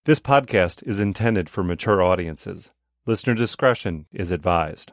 This podcast is intended for mature audiences. Listener discretion is advised.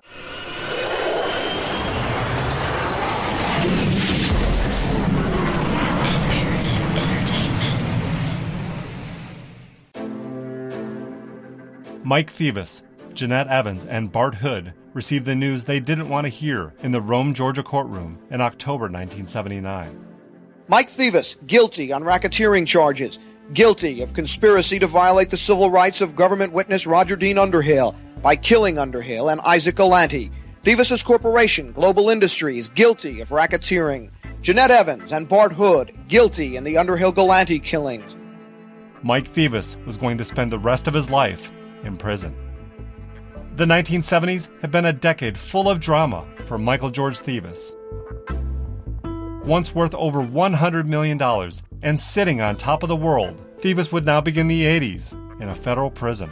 Mike Thevis, Jeanette Evans, and Bart Hood received the news they didn't want to hear in the Rome, Georgia courtroom in October 1979. Mike Thevis, guilty on racketeering charges. Guilty of conspiracy to violate the civil rights of government witness Roger Dean Underhill by killing Underhill and Isaac Galanti. Thevis's corporation, Global Industries, guilty of racketeering. Jeanette Evans and Bart Hood, guilty in the Underhill-Galanti killings. Mike Thevis was going to spend the rest of his life in prison. The 1970s had been a decade full of drama for Michael George Thevis. Once worth over $100 million and sitting on top of the world, Thevis would now begin the 80s in a federal prison.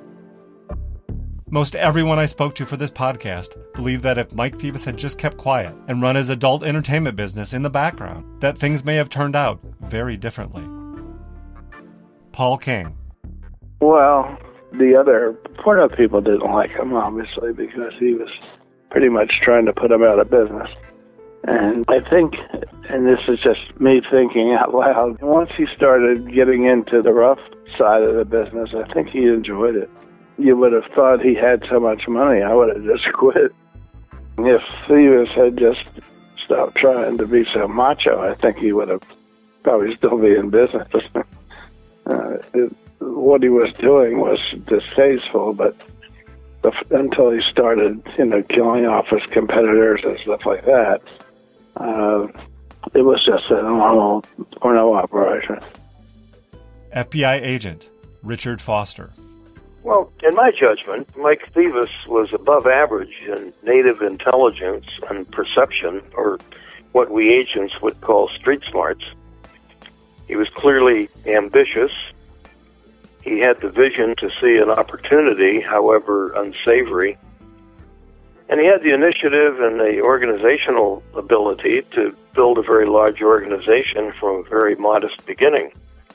Most everyone I spoke to for this podcast believed that if Mike Thevis had just kept quiet and run his adult entertainment business in the background, that things may have turned out very differently. Paul King. Well, the other porno people didn't like him, obviously, because he was pretty much trying to put him out of business. And I think, and this is just me thinking out loud, once he started getting into the rough side of the business, I think he enjoyed it. You would have thought he had so much money, I would have just quit. If Thevis had just stopped trying to be so macho, I think he would have probably still be in business. What he was doing was distasteful, but until he started, killing off his competitors and stuff like that, it was just a normal porno operation. FBI agent Richard Foster. Well, in my judgment, Mike Thevis was above average in native intelligence and perception, or what we agents would call street smarts. He was clearly ambitious. He had the vision to see an opportunity, however unsavory. And he had the initiative and the organizational ability to build a very large organization from a very modest beginning.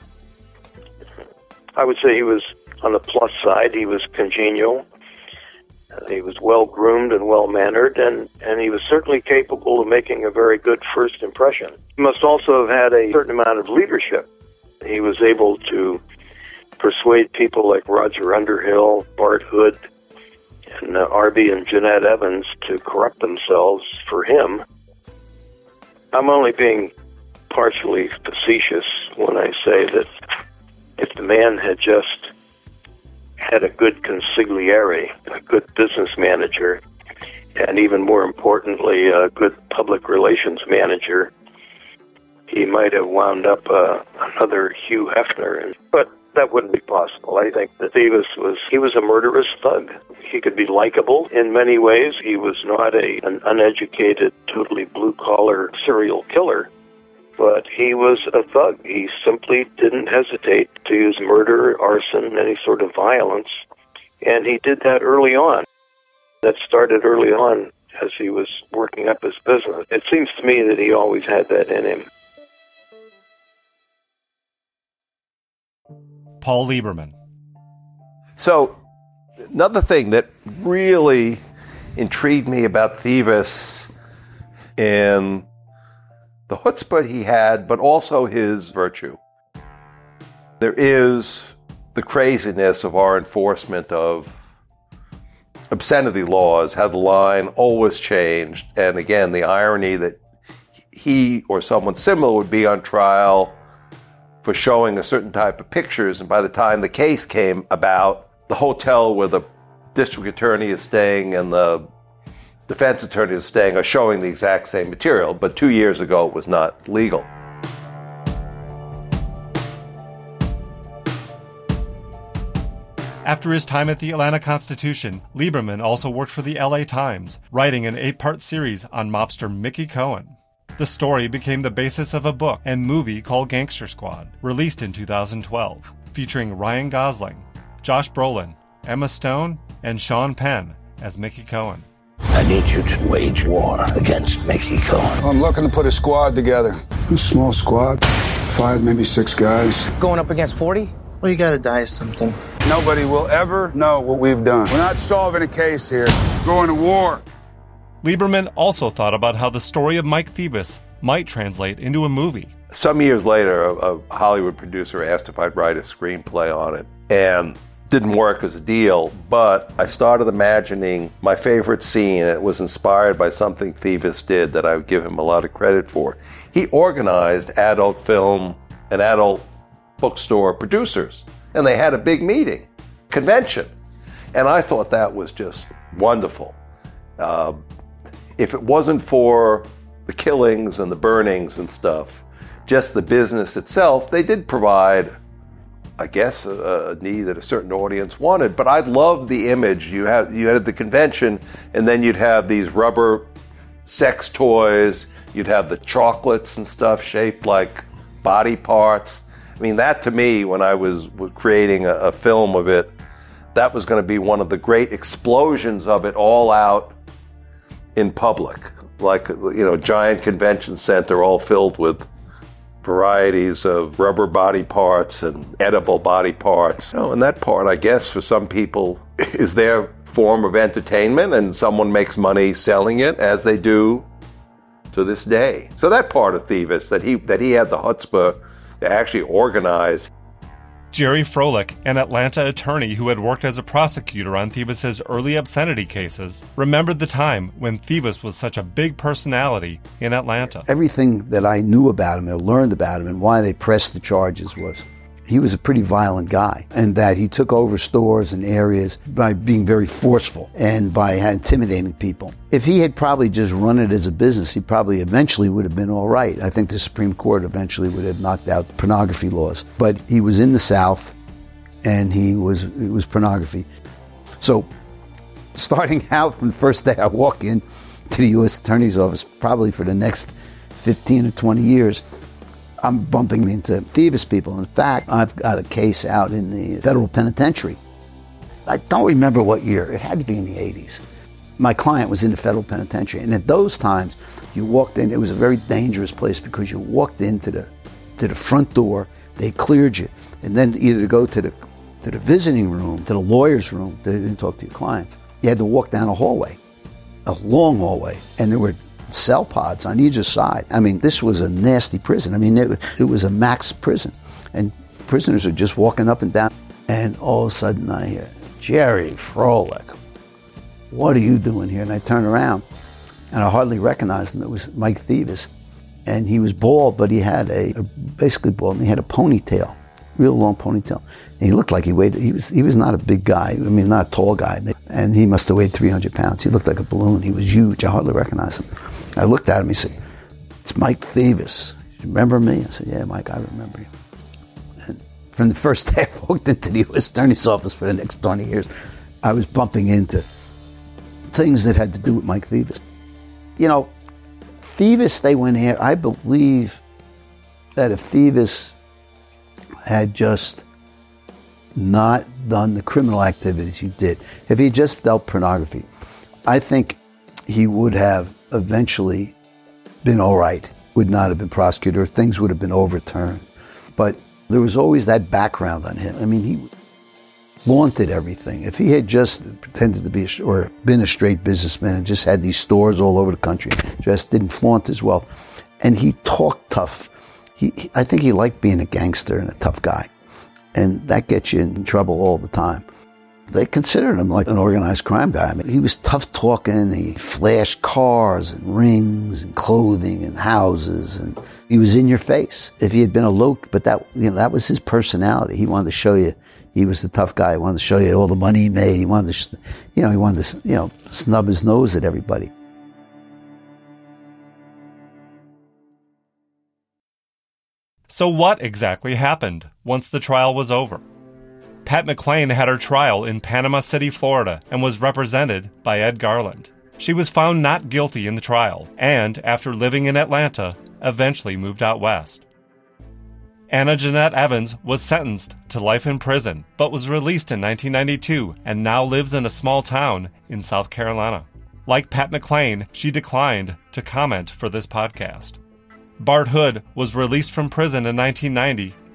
I would say he was on the plus side. He was congenial. He was well-groomed and well-mannered, and he was certainly capable of making a very good first impression. He must also have had a certain amount of leadership. He was able to persuade people like Roger Underhill, Bart Hood, and Arby and Jeanette Evans to corrupt themselves for him. I'm only being partially facetious when I say that if the man had just had a good consigliere, a good business manager, and even more importantly, a good public relations manager, he might have wound up another Hugh Hefner. But that wouldn't be possible. I think that Thevis was a murderous thug. He could be likable in many ways. He was not an uneducated, totally blue-collar serial killer, but he was a thug. He simply didn't hesitate to use murder, arson, any sort of violence, and he did that early on. That started early on as he was working up his business. It seems to me that he always had that in him. Paul Lieberman. So, another thing that really intrigued me about Thevis and the chutzpah he had, but also his virtue. There is the craziness of our enforcement of obscenity laws, how the line always changed, and again, the irony that he or someone similar would be on trial for showing a certain type of pictures, and by the time the case came about, the hotel where the district attorney is staying and the defense attorney is staying are showing the exact same material, but 2 years ago it was not legal. After his time at the Atlanta Constitution, Lieberman also worked for the LA Times, writing an 8-part series on mobster Mickey Cohen. The story became the basis of a book and movie called Gangster Squad, released in 2012, featuring Ryan Gosling, Josh Brolin, Emma Stone, and Sean Penn as Mickey Cohen. I need you to wage war against Mickey Cohen. I'm looking to put a squad together. A small squad, 5, maybe 6 guys. Going up against 40? Well, you gotta die of something. Nobody will ever know what we've done. We're not solving a case here. We're going to war. Lieberman also thought about how the story of Mike Thieves might translate into a movie. Some years later, a Hollywood producer asked if I'd write a screenplay on it, and didn't work as a deal, but I started imagining my favorite scene, and it was inspired by something Thieves did that I would give him a lot of credit for. He organized adult film and adult bookstore producers, and they had a big meeting, convention, and I thought that was just wonderful. If it wasn't for the killings and the burnings and stuff, just the business itself, they did provide, I guess, a need that a certain audience wanted. But I loved the image. You had the convention, and then you'd have these rubber sex toys. You'd have the chocolates and stuff shaped like body parts. I mean, that to me, when I was creating a film of it, that was going to be one of the great explosions of it all out in public. Like, giant convention center all filled with varieties of rubber body parts and edible body parts. And that part, I guess, for some people is their form of entertainment, and someone makes money selling it, as they do to this day. So that part of Thieves, that he had the chutzpah to actually organize. Jerry Froelich, an Atlanta attorney who had worked as a prosecutor on Thieves' early obscenity cases, remembered the time when Thieves was such a big personality in Atlanta. Everything that I knew about him, or learned about him, and why they pressed the charges was he was a pretty violent guy, and that he took over stores and areas by being very forceful and by intimidating people. If he had probably just run it as a business, he probably eventually would have been all right. I think the Supreme Court eventually would have knocked out pornography laws. But he was in the South, and it was pornography. So starting out from the first day I walk in to the U.S. Attorney's Office, probably for the next 15 or 20 years, I'm bumping into Thieves people. In fact, I've got a case out in the federal penitentiary. I don't remember what year. It had to be in the 80s. My client was in the federal penitentiary. And at those times, you walked in. It was a very dangerous place because you walked into the front door. They cleared you. And then either to go to the visiting room, to the lawyer's room, to talk to your clients, you had to walk down a hallway, a long hallway. And there were cell pods on either side. I mean, this was a nasty prison. I mean, it was a max prison. And prisoners are just walking up and down. And all of a sudden I hear, Jerry Froelich, what are you doing here? And I turn around and I hardly recognized him. It was Mike Thieves. And he was bald, but he had basically bald, and he had a ponytail, real long ponytail. And he looked like he was not a big guy. I mean, not a tall guy. And he must have weighed 300 pounds. He looked like a balloon. He was huge. I hardly recognized him. I looked at him. He said, "It's Mike Thieves. You remember me?" I said, "Yeah, Mike, I remember you." And from the first day I walked into the U.S. Attorney's Office for the next 20 years, I was bumping into things that had to do with Mike Thieves. Thieves, they went here. I believe that if Thieves had just not done the criminal activities he did, if he just dealt pornography, I think he would have eventually been all right, would not have been prosecuted, or things would have been overturned. But there was always that background on him. I mean, he flaunted everything. If he had just pretended to be or been a straight businessman and just had these stores all over the country, just didn't flaunt his wealth, and he talked tough. I think he liked being a gangster and a tough guy, and that gets you in trouble all the time. They considered him like an organized crime guy. I mean, he was tough talking. He flashed cars and rings and clothing and houses, and he was in your face. If he had been but that was his personality. He wanted to show you he was the tough guy. He wanted to show you all the money he made. He wanted to, snub his nose at everybody. So what exactly happened once the trial was over? Pat McClain had her trial in Panama City, Florida, and was represented by Ed Garland. She was found not guilty in the trial, and, after living in Atlanta, eventually moved out west. Anna Jeanette Evans was sentenced to life in prison, but was released in 1992 and now lives in a small town in South Carolina. Like Pat McClain, she declined to comment for this podcast. Bart Hood was released from prison in 1990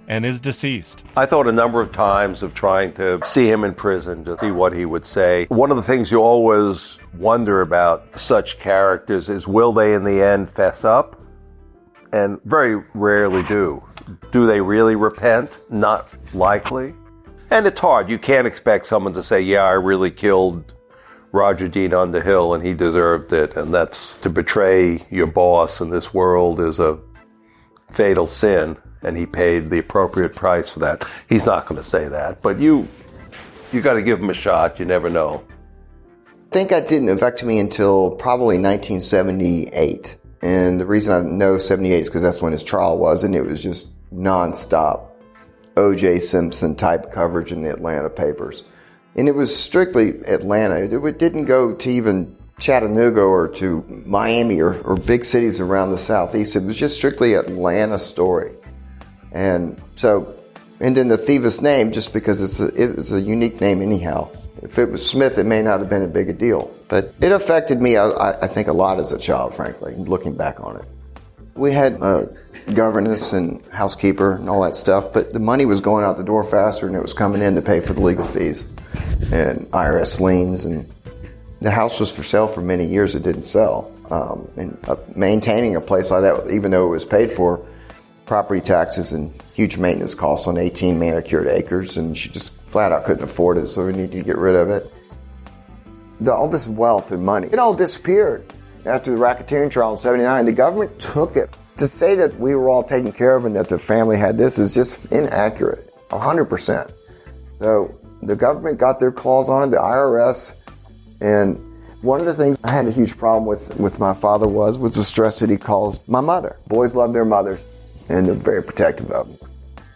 and is deceased. I thought a number of times of trying to see him in prison to see what he would say. One of the things you always wonder about such characters is, will they in the end fess up? And very rarely do. Do they really repent? Not likely. And it's hard. You can't expect someone to say, yeah, I really killed Roger Dean Underhill and he deserved it. And that's to betray your boss in this world is a fatal sin. And he paid the appropriate price for that. He's not going to say that. But you got to give him a shot. You never know. I think that didn't affect me until probably 1978. And the reason I know 78 is because that's when his trial was, and it was just nonstop O.J. Simpson type coverage in the Atlanta papers. And it was strictly Atlanta. It didn't go to even Chattanooga or to Miami or big cities around the Southeast. It was just strictly Atlanta story. And so, and then the Thieves name, just because it was a unique name anyhow. If it was Smith, it may not have been a big a deal. But it affected me, I think, a lot as a child, frankly, looking back on it. We had a governess and housekeeper and all that stuff, but the money was going out the door faster than it was coming in to pay for the legal fees and IRS liens. And the house was for sale for many years. It didn't sell. And maintaining a place like that, even though it was paid for, property taxes and huge maintenance costs on 18 manicured acres, and she just flat out couldn't afford it, so we needed to get rid of it. All this wealth and money, it all disappeared after the racketeering trial in 79. The government took it. To say that we were all taken care of and that the family had this is just inaccurate, 100%. So the government got their claws on it, the IRS, and one of the things I had a huge problem with my father was the stress that he caused my mother. Boys love their mothers, and they're very protective of them.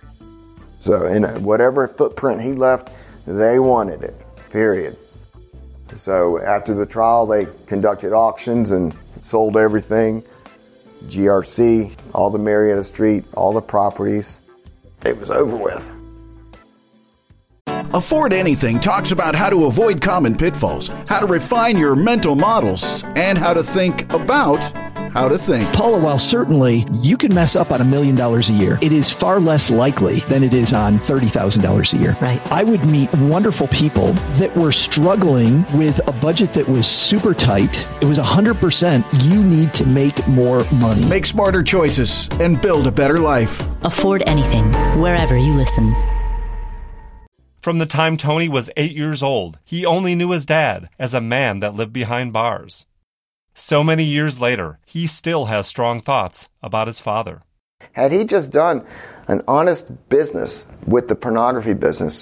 So in whatever footprint he left, they wanted it, period. So after the trial, they conducted auctions and sold everything. GRC, all the Marietta Street, all the properties. It was over with. Afford Anything talks about how to avoid common pitfalls, how to refine your mental models, and how to think about how to think. Paula, while certainly you can mess up on $1 million a year, it is far less likely than it is on $30,000 a year. Right. I would meet wonderful people that were struggling with a budget that was super tight. It was 100%. You need to make more money. Make smarter choices and build a better life. Afford Anything, wherever you listen. From the time Tony was 8 years old, he only knew his dad as a man that lived behind bars. So many years later, he still has strong thoughts about his father. Had he just done an honest business with the pornography business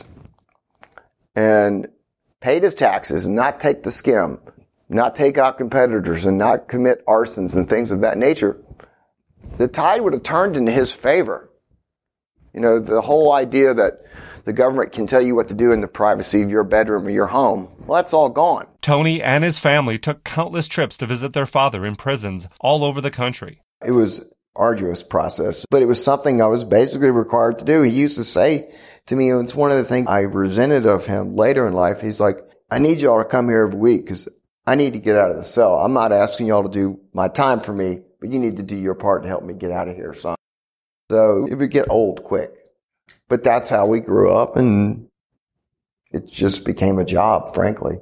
and paid his taxes, not take the skim, not take out competitors, and not commit arsons and things of that nature, the tide would have turned into his favor. You know, the whole idea that the government can tell you what to do in the privacy of your bedroom or your home, well, that's all gone. Tony and his family took countless trips to visit their father in prisons all over the country. It was an arduous process, but it was something I was basically required to do. He used to say to me, and it's one of the things I resented of him later in life, he's like, I need y'all to come here every week because I need to get out of the cell. I'm not asking y'all to do my time for me, but you need to do your part to help me get out of here, son. So it would get old quick. But that's how we grew up, and it just became a job, frankly.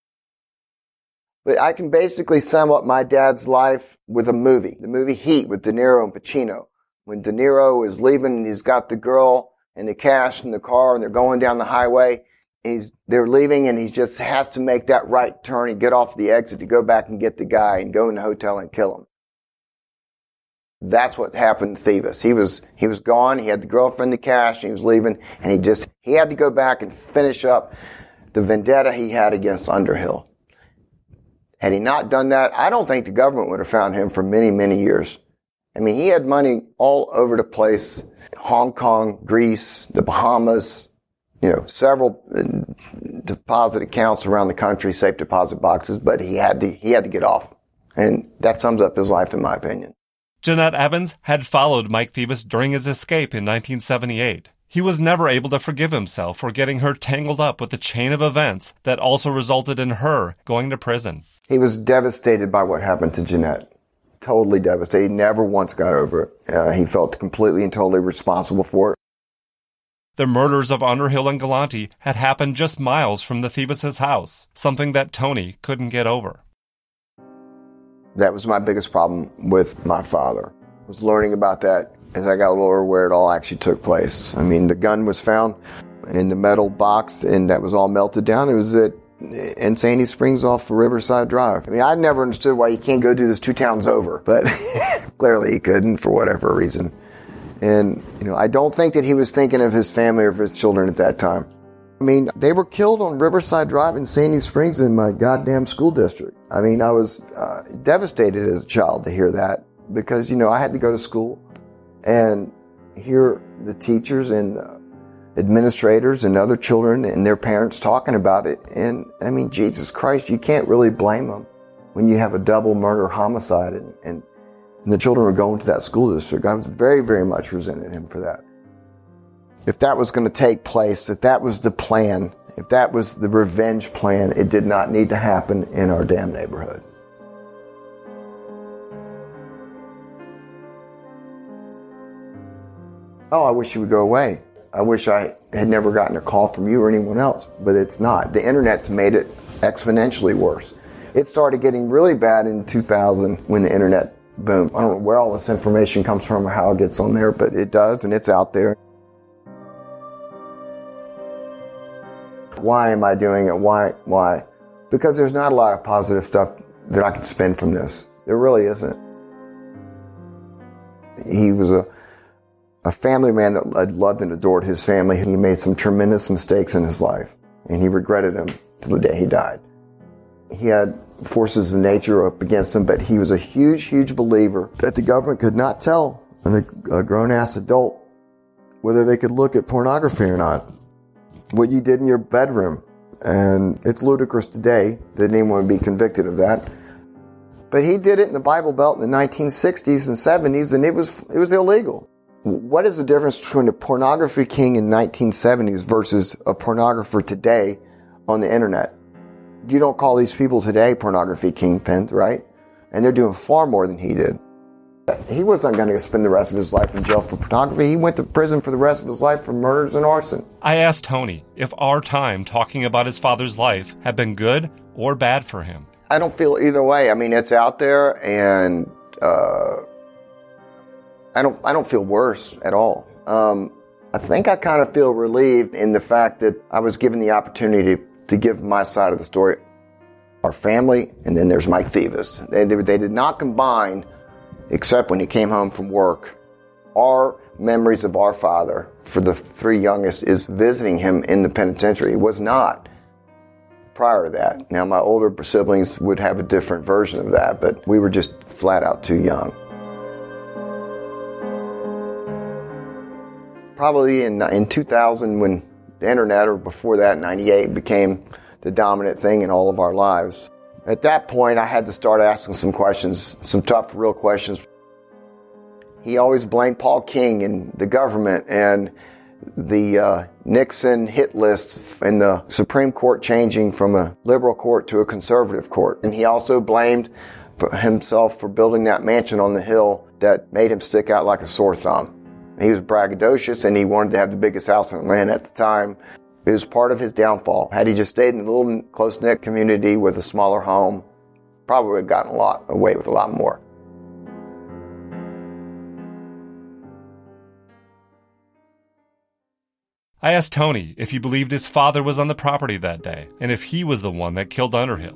But I can basically sum up my dad's life with a movie, the movie Heat with De Niro and Pacino. When De Niro is leaving and he's got the girl and the cash in the car and they're going down the highway, they're leaving and he just has to make that right turn and get off the exit to go back and get the guy and go in the hotel and kill him. That's what happened to Thieves. He was gone. He had the girlfriend, the cash, and he was leaving, and he had to go back and finish up the vendetta he had against Underhill. Had he not done that, I don't think the government would have found him for many, many years. I mean, he had money all over the place. Hong Kong, Greece, the Bahamas, several deposit accounts around the country, safe deposit boxes, but he had to get off. And that sums up his life, in my opinion. Jeanette Evans had followed Mike Thieves during his escape in 1978. He was never able to forgive himself for getting her tangled up with the chain of events that also resulted in her going to prison. He was devastated by what happened to Jeanette. Totally devastated. He never once got over it. He felt completely and totally responsible for it. The murders of Underhill and Galante had happened just miles from the Thieves' house, something that Tony couldn't get over. That was my biggest problem with my father, was learning about that as I got older, where it all actually took place. I mean, the gun was found in the metal box, and that was all melted down. It was in Sandy Springs off Riverside Drive. I mean, I never understood why you can't go do this 2 towns over, but clearly he couldn't for whatever reason. And, I don't think that he was thinking of his family or of his children at that time. I mean, they were killed on Riverside Drive in Sandy Springs in my goddamn school district. I mean, I was devastated as a child to hear that because, I had to go to school and hear the teachers and administrators and other children and their parents talking about it. And, I mean, Jesus Christ, you can't really blame them when you have a double murder homicide and the children were going to that school district. I was very, very much resented him for that. If that was going to take place, if that was the plan, if that was the revenge plan, it did not need to happen in our damn neighborhood. Oh, I wish you would go away. I wish I had never gotten a call from you or anyone else, but it's not. The internet's made it exponentially worse. It started getting really bad in 2000 when the internet boomed. I don't know where all this information comes from or how it gets on there, but it does, and it's out there. Why am I doing it? Why? Because there's not a lot of positive stuff that I could spin from this. There really isn't. He was a family man that I loved and adored his family. He made some tremendous mistakes in his life, and he regretted them to the day he died. He had forces of nature up against him, but he was a huge, huge believer that the government could not tell a grown-ass adult whether they could look at pornography or not. What you did in your bedroom. And it's ludicrous today that anyone would be convicted of that. But he did it in the Bible Belt in the 1960s and 70s, and it was illegal. What is the difference between a pornography king in the 1970s versus a pornographer today on the internet? You don't call these people today pornography kingpins, right? And they're doing far more than he did. He wasn't going to spend the rest of his life in jail for pornography. He went to prison for the rest of his life for murders and arson. I asked Tony if our time talking about his father's life had been good or bad for him. I don't feel either way. I mean, it's out there, and I don't feel worse at all. I think I kind of feel relieved in the fact that I was given the opportunity to give my side of the story. Our family, and then there's Mike Thieves. They did not combine, except when he came home from work. Our memories of our father for the 3 youngest is visiting him in the penitentiary. It was not prior to that. Now, my older siblings would have a different version of that, but we were just flat out too young. Probably in 2000, when the internet, or before that, 98, became the dominant thing in all of our lives. At that point, I had to start asking some questions, some tough, real questions. He always blamed Paul King and the government and the Nixon hit list and the Supreme Court changing from a liberal court to a conservative court. And he also blamed himself for building that mansion on the hill that made him stick out like a sore thumb. He was braggadocious, and he wanted to have the biggest house in the land at the time. It was part of his downfall. Had he just stayed in a little close-knit community with a smaller home, probably would have gotten away with a lot more. I asked Tony if he believed his father was on the property that day, and if he was the one that killed Underhill.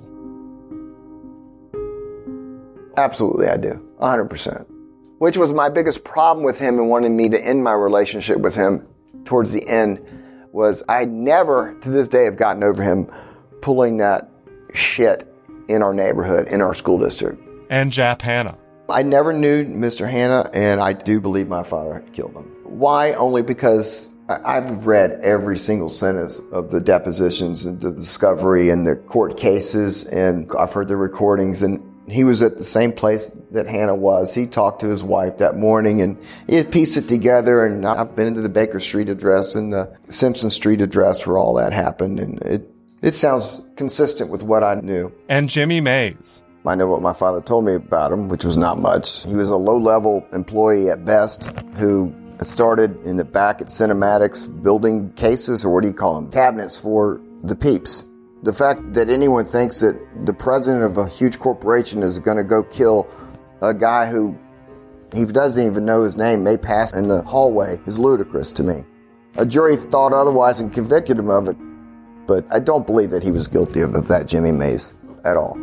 Absolutely, I do. 100%. Which was my biggest problem with him and wanting me to end my relationship with him towards the end, was I never, to this day, have gotten over him pulling that shit in our neighborhood, in our school district. And Jap Hanna. I never knew Mr. Hanna, and I do believe my father had killed him. Why? Only because I've read every single sentence of the depositions and the discovery and the court cases, and I've heard the recordings, and he was at the same place that Hanna was. He talked to his wife that morning, and he had pieced it together, and I've been into the Baker Street address and the Simpson Street address where all that happened, and it sounds consistent with what I knew. And Jimmy Mays. I know what my father told me about him, which was not much. He was a low-level employee at best who I started in the back at Cinematics building cases, or what do you call them, cabinets for the peeps. The fact that anyone thinks that the president of a huge corporation is going to go kill a guy who he doesn't even know his name, may pass in the hallway, is ludicrous to me. A jury thought otherwise and convicted him of it, but I don't believe that he was guilty of that Jimmy Mays at all.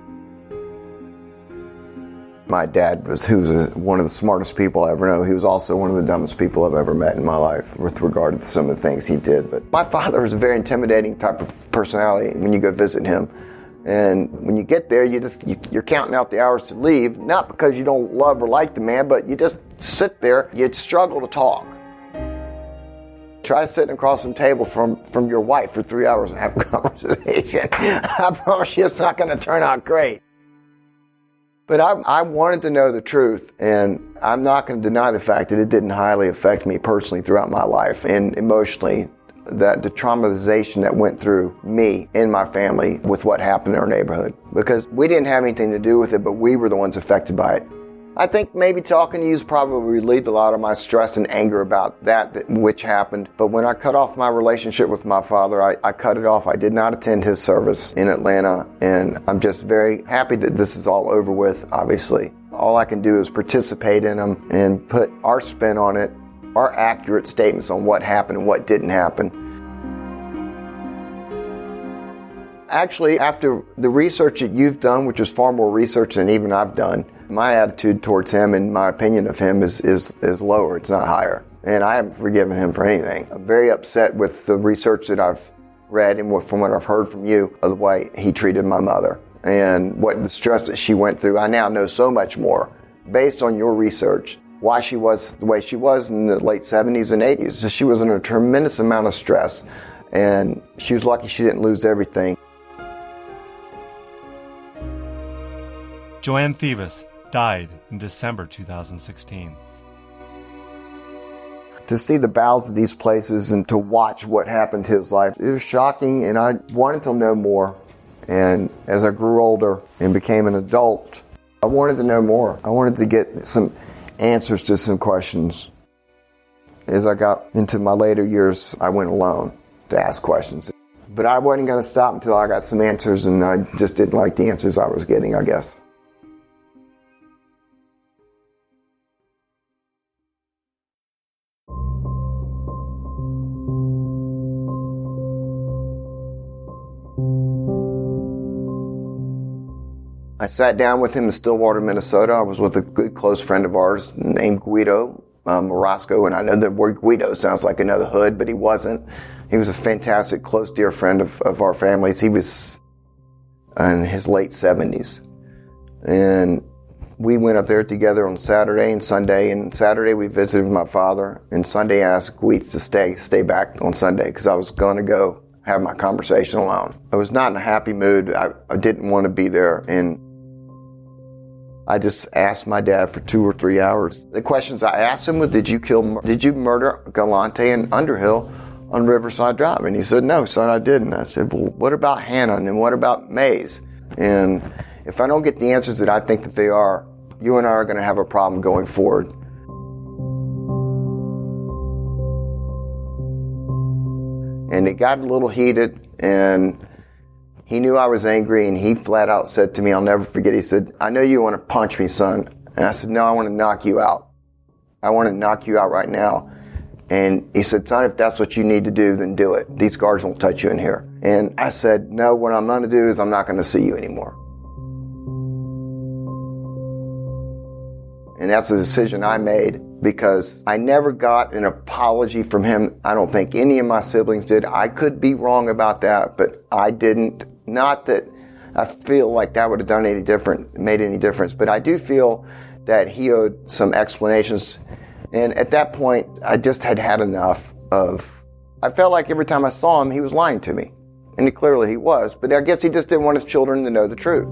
My dad was one of the smartest people I ever know. He was also one of the dumbest people I've ever met in my life with regard to some of the things he did. But my father was a very intimidating type of personality when you go visit him. And when you get there, you're counting out the hours to leave, not because you don't love or like the man, but you just sit there, you'd struggle to talk. Try sitting across some table from your wife for 3 hours and have a conversation. I promise you it's not going to turn out great. But I wanted to know the truth, and I'm not going to deny the fact that it didn't highly affect me personally throughout my life and emotionally, that the traumatization that went through me and my family with what happened in our neighborhood. Because we didn't have anything to do with it, but we were the ones affected by it. I think maybe talking to you has probably relieved a lot of my stress and anger about that which happened. But when I cut off my relationship with my father, I cut it off. I did not attend his service in Atlanta, and I'm just very happy that this is all over with, obviously. All I can do is participate in them and put our spin on it, our accurate statements on what happened and what didn't happen. Actually, after the research that you've done, which is far more research than even I've done, my attitude towards him and my opinion of him is lower. It's not higher. And I haven't forgiven him for anything. I'm very upset with the research that I've read and from what I've heard from you of the way he treated my mother and what the stress that she went through. I now know so much more based on your research, why she was the way she was in the late 70s and 80s. So she was under a tremendous amount of stress, and she was lucky she didn't lose everything. Joanne Thieves died in December 2016. To see the bowels of these places and to watch what happened to his life, it was shocking, and I wanted to know more. And as I grew older and became an adult, I wanted to know more. I wanted to get some answers to some questions. As I got into my later years, I went alone to ask questions. But I wasn't going to stop until I got some answers, and I just didn't like the answers I was getting, I guess. I sat down with him in Stillwater, Minnesota. I was with a good close friend of ours named Guido Morosco, and I know the word Guido sounds like another hood, but he wasn't. He was a fantastic, close, dear friend of our families. He was in his late 70s. And we went up there together on Saturday and Sunday, and Saturday we visited with my father, and Sunday I asked Guido to stay back on Sunday because I was going to go have my conversation alone. I was not in a happy mood. I didn't want to be there, and I just asked my dad for 2 or 3 hours. The questions I asked him was, did you murder Galante and Underhill on Riverside Drive? And he said, no, son, I didn't. I said, well, what about Hannah, and what about Mays? And if I don't get the answers that I think that they are, you and I are going to have a problem going forward. And it got a little heated, and he knew I was angry, and he flat out said to me, I'll never forget, he said, I know you want to punch me, son. And I said, no, I want to knock you out. I want to knock you out right now. And he said, son, if that's what you need to do, then do it. These guards won't touch you in here. And I said, no, what I'm going to do is I'm not going to see you anymore. And that's a decision I made because I never got an apology from him. I don't think any of my siblings did. I could be wrong about that, but I didn't. Not that I feel like that would have made any difference, but I do feel that he owed some explanations. And at that point, I just had enough I felt like every time I saw him, he was lying to me. And clearly he was, but I guess he just didn't want his children to know the truth.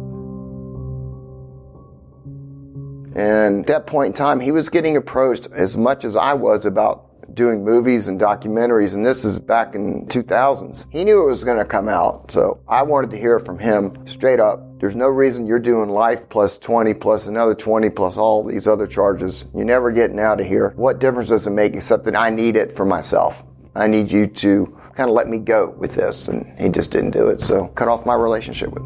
And at that point in time, he was getting approached as much as I was about doing movies and documentaries, and this is back in 2000s. He knew it was going to come out, so I wanted to hear from him straight up. There's no reason you're doing life plus 20 plus another 20 plus all these other charges. You're never getting out of here. What difference does it make except that I need it for myself? I need you to kind of let me go with this. And he just didn't do it, so cut off my relationship with him.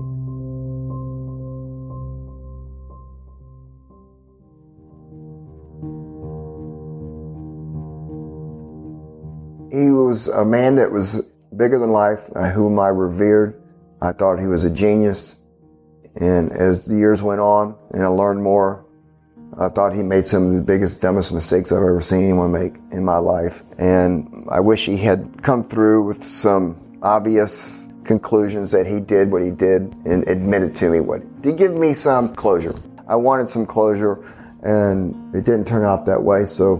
He was a man that was bigger than life, whom I revered. I thought he was a genius. And as the years went on and I learned more, I thought he made some of the biggest, dumbest mistakes I've ever seen anyone make in my life. And I wish he had come through with some obvious conclusions that he did what he did and admitted to me what. To give me some closure. I wanted some closure, and it didn't turn out that way. So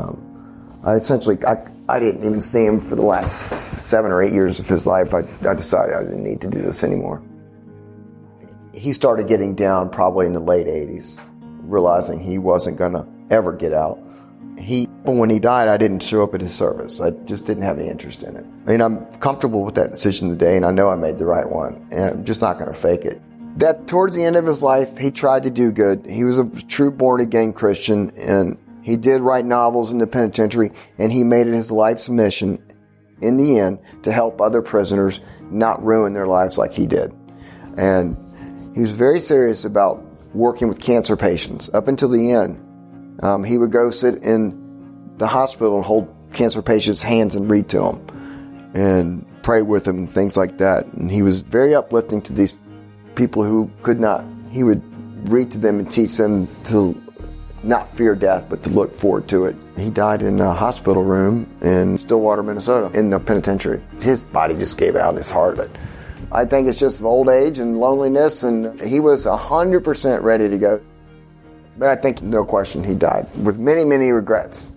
I didn't even see him for the last 7 or 8 years of his life. I decided I didn't need to do this anymore. He started getting down probably in the late 80s, realizing he wasn't going to ever get out. When he died, I didn't show up at his service. I just didn't have any interest in it. I mean, I'm comfortable with that decision today, and I know I made the right one, and I'm just not going to fake it. That towards the end of his life, he tried to do good. He was a true born-again Christian, and he did write novels in the penitentiary, and he made it his life's mission, in the end, to help other prisoners not ruin their lives like he did. And he was very serious about working with cancer patients. Up until the end, he would go sit in the hospital and hold cancer patients' hands and read to them and pray with them and things like that. And he was very uplifting to these people who could not. He would read to them and teach them to not fear death, but to look forward to it. He died in a hospital room in Stillwater, Minnesota, in the penitentiary. His body just gave out, his heart. But I think it's just old age and loneliness, and he was 100% ready to go. But I think, no question, he died with many, many regrets.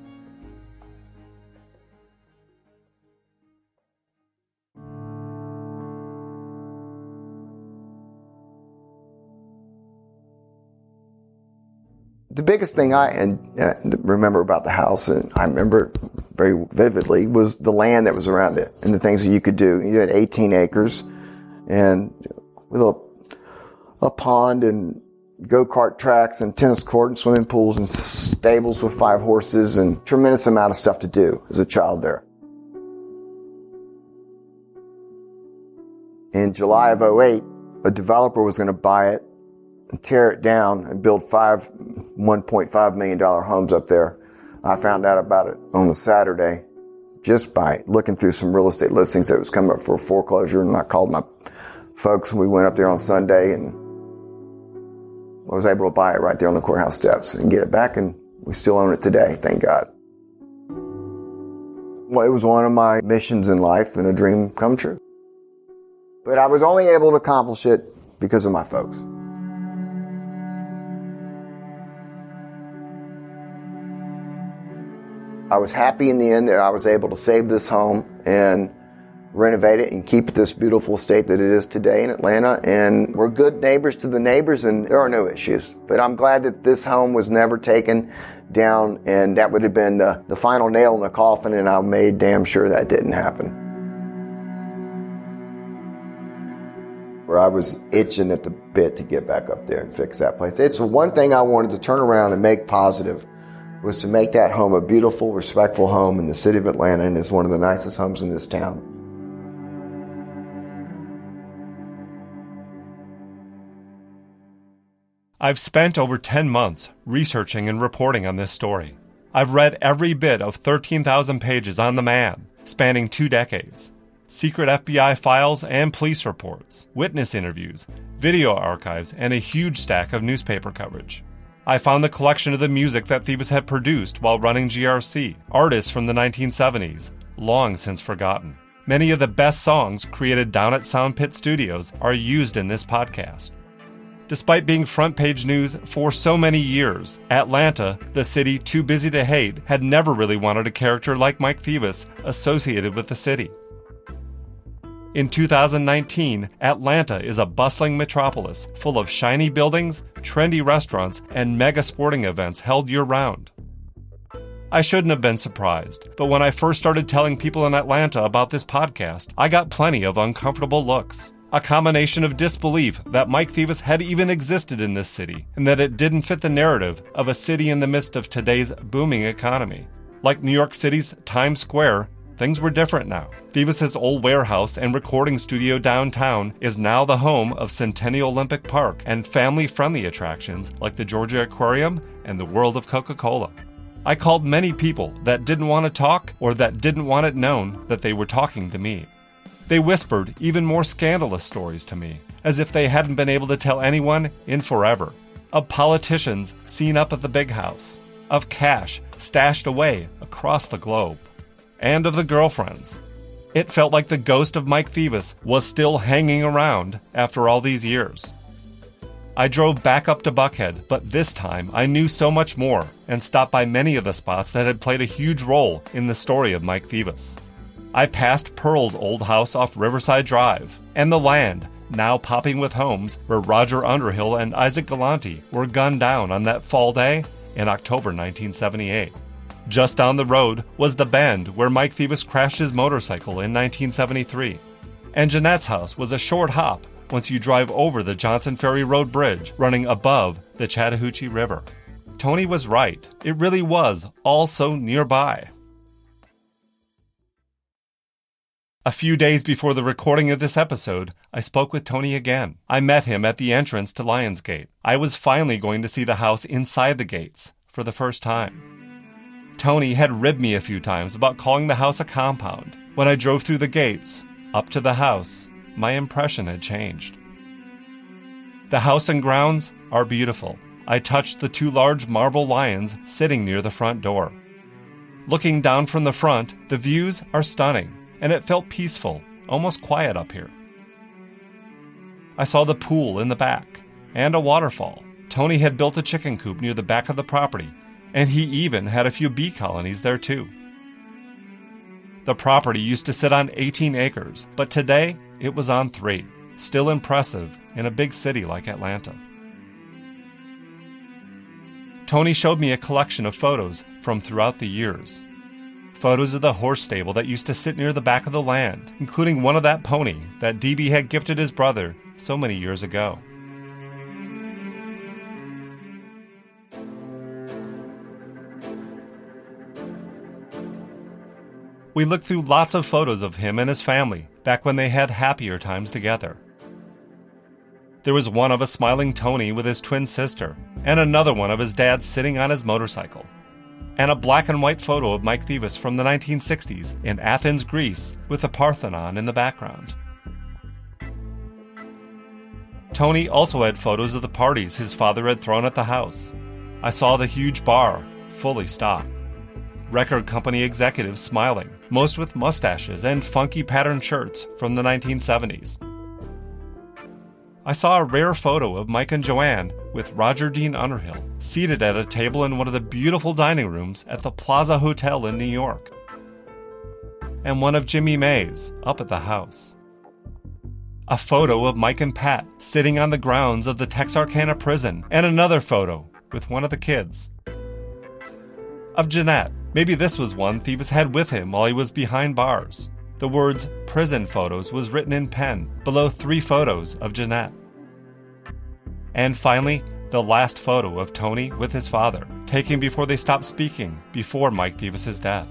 The biggest thing I remember about the house, and I remember very vividly, was the land that was around it and the things that you could do. You had 18 acres and with a pond and go-kart tracks and tennis court and swimming pools and stables with 5 horses and tremendous amount of stuff to do as a child there. In July of 2008, a developer was going to buy it and tear it down and build 5 $1.5 million homes up there. I found out about it on a Saturday just by looking through some real estate listings that was coming up for foreclosure, and I called my folks and we went up there on Sunday and I was able to buy it right there on the courthouse steps and get it back, and we still own it today, thank God. Well, it was one of my missions in life and a dream come true. But I was only able to accomplish it because of my folks. I was happy in the end that I was able to save this home and renovate it and keep it this beautiful state that it is today in Atlanta. And we're good neighbors to the neighbors, and there are no issues. But I'm glad that this home was never taken down, and that would have been the final nail in the coffin, and I made damn sure that didn't happen. Where I was itching at the bit to get back up there and fix that place. It's one thing I wanted to turn around and make positive, was to make that home a beautiful, respectful home in the city of Atlanta, and it's one of the nicest homes in this town. I've spent over 10 months researching and reporting on this story. I've read every bit of 13,000 pages on the man, spanning 2 decades. Secret FBI files and police reports, witness interviews, video archives, and a huge stack of newspaper coverage. I found the collection of the music that Thieves had produced while running GRC, artists from the 1970s, long since forgotten. Many of the best songs created down at Sound Pit Studios are used in this podcast. Despite being front page news for so many years, Atlanta, the city too busy to hate, had never really wanted a character like Mike Thieves associated with the city. In 2019, Atlanta is a bustling metropolis full of shiny buildings, trendy restaurants, and mega sporting events held year-round. I shouldn't have been surprised, but when I first started telling people in Atlanta about this podcast, I got plenty of uncomfortable looks. A combination of disbelief that Mike Thevis had even existed in this city, and that it didn't fit the narrative of a city in the midst of today's booming economy. Like New York City's Times Square, things were different now. Thevis's old warehouse and recording studio downtown is now the home of Centennial Olympic Park and family-friendly attractions like the Georgia Aquarium and the World of Coca-Cola. I called many people that didn't want to talk or that didn't want it known that they were talking to me. They whispered even more scandalous stories to me, as if they hadn't been able to tell anyone in forever. Of politicians seen up at the big house, of cash stashed away across the globe, and of the girlfriends. It felt like the ghost of Mike Thevis was still hanging around after all these years. I drove back up to Buckhead, but this time I knew so much more and stopped by many of the spots that had played a huge role in the story of Mike Thevis. I passed Pearl's old house off Riverside Drive, and the land, now popping with homes, where Roger Underhill and Isaac Galanti were gunned down on that fall day in October 1978. Just down the road was the Bend where Mike Thevis crashed his motorcycle in 1973. And Jeanette's house was a short hop once you drive over the Johnson Ferry Road Bridge running above the Chattahoochee River. Tony was right. It really was all so nearby. A few days before the recording of this episode, I spoke with Tony again. I met him at the entrance to Lionsgate. I was finally going to see the house inside the gates for the first time. Tony had ribbed me a few times about calling the house a compound. When I drove through the gates, up to the house, my impression had changed. The house and grounds are beautiful. I touched the 2 large marble lions sitting near the front door. Looking down from the front, the views are stunning, and it felt peaceful, almost quiet up here. I saw the pool in the back, and a waterfall. Tony had built a chicken coop near the back of the property, and he even had a few bee colonies there too. The property used to sit on 18 acres, but today it was on 3, still impressive in a big city like Atlanta. Tony showed me a collection of photos from throughout the years. Photos of the horse stable that used to sit near the back of the land, including one of that pony that DB had gifted his brother so many years ago. We looked through lots of photos of him and his family back when they had happier times together. There was one of a smiling Tony with his twin sister, and another one of his dad sitting on his motorcycle, and a black and white photo of Mike Thevis from the 1960s in Athens, Greece, with the Parthenon in the background. Tony also had photos of the parties his father had thrown at the house. I saw the huge bar, fully stocked. Record company executives smiling, most with mustaches and funky patterned shirts from the 1970s. I saw a rare photo of Mike and Joanne with Roger Dean Underhill seated at a table in one of the beautiful dining rooms at the Plaza Hotel in New York, and one of Jimmy Mays up at the house. A photo of Mike and Pat sitting on the grounds of the Texarkana prison, and another photo with one of the kids. Of Jeanette, maybe this was one Thevis had with him while he was behind bars. The words prison photos was written in pen below 3 photos of Jeanette. And finally, the last photo of Tony with his father, taken before they stopped speaking before Mike Thevis' death.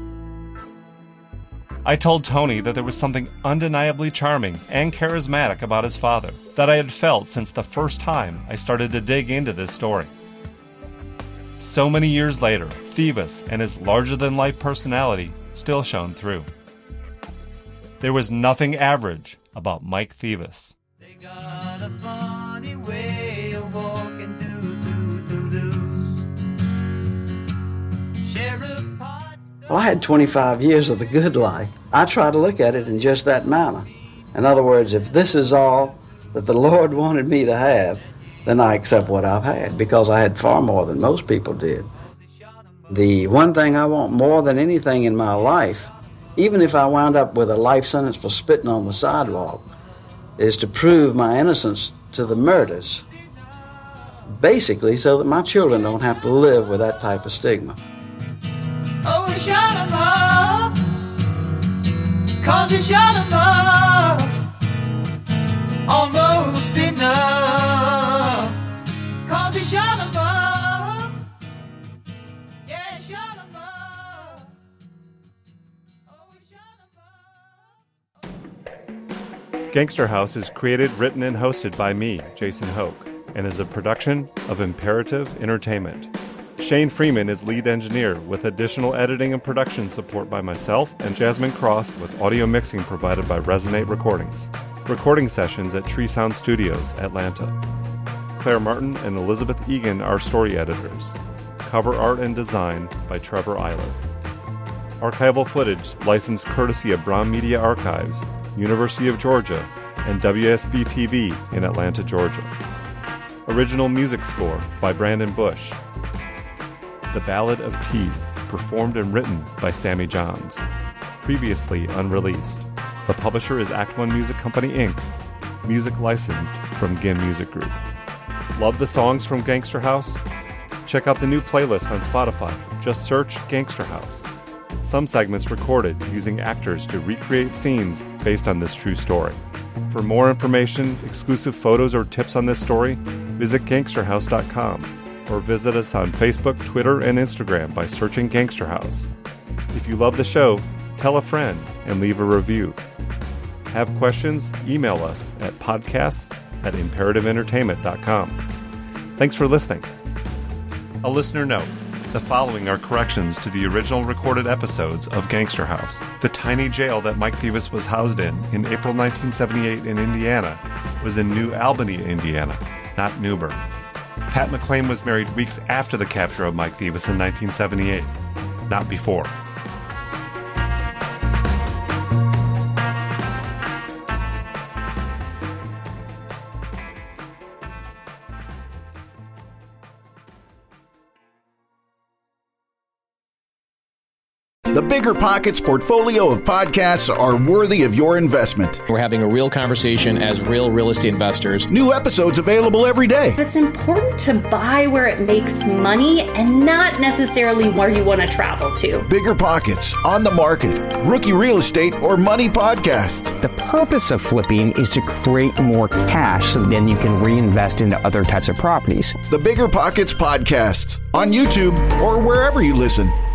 I told Tony that there was something undeniably charming and charismatic about his father that I had felt since the first time I started to dig into this story. So many years later, Thevis and his larger-than-life personality still shone through. There was nothing average about Mike Thevis. They got a funny way of walking Sheriff Potts. Well, I had 25 years of the good life. I try to look at it in just that manner. In other words, if this is all that the Lord wanted me to have, then I accept what I've had, because I had far more than most people did. The one thing I want more than anything in my life, even if I wound up with a life sentence for spitting on the sidewalk, is to prove my innocence to the murders, basically so that my children don't have to live with that type of stigma. we shot 'em up, 'cause we shot 'em up, almost enough, 'cause we shot 'em up, yeah, shot 'em up, oh, we shot 'em up. Gangster House is created, written, and hosted by me, Jason Hoke, and is a production of Imperative Entertainment. Shane Freeman is lead engineer, with additional editing and production support by myself and Jasmine Cross, with audio mixing provided by Resonate Recordings. Recording sessions at Tree Sound Studios, Atlanta. Claire Martin and Elizabeth Egan are story editors. Cover art and design by Trevor Eiler. Archival footage licensed courtesy of Brown Media Archives, University of Georgia, and WSB-TV in Atlanta, Georgia. Original music score by Brandon Bush. The Ballad of T, performed and written by Sammy Johns. Previously unreleased. The publisher is Act One Music Company, Inc. Music licensed from GIM Music Group. Love the songs from Gangster House? Check out the new playlist on Spotify. Just search Gangster House. Some segments recorded using actors to recreate scenes based on this true story. For more information, exclusive photos, or tips on this story, visit gangsterhouse.com or visit us on Facebook, Twitter, and Instagram by searching Gangster House. If you love the show, tell a friend and leave a review. Have questions? Email us at podcasts@imperativeentertainment.com. Thanks for listening. A listener note. The following are corrections to the original recorded episodes of Gangster House. The tiny jail that Mike Thevis was housed in April 1978 in Indiana was in New Albany, Indiana, not Newbern. Pat McClain was married weeks after the capture of Mike Thevis in 1978, not before. The Bigger Pockets portfolio of podcasts are worthy of your investment. We're having a real conversation as real estate investors. New episodes available every day. It's important to buy where it makes money and not necessarily where you want to travel to. Bigger Pockets, On the Market, Rookie Real Estate, or Money Podcast. The purpose of flipping is to create more cash so then you can reinvest into other types of properties. The Bigger Pockets Podcast, on YouTube or wherever you listen.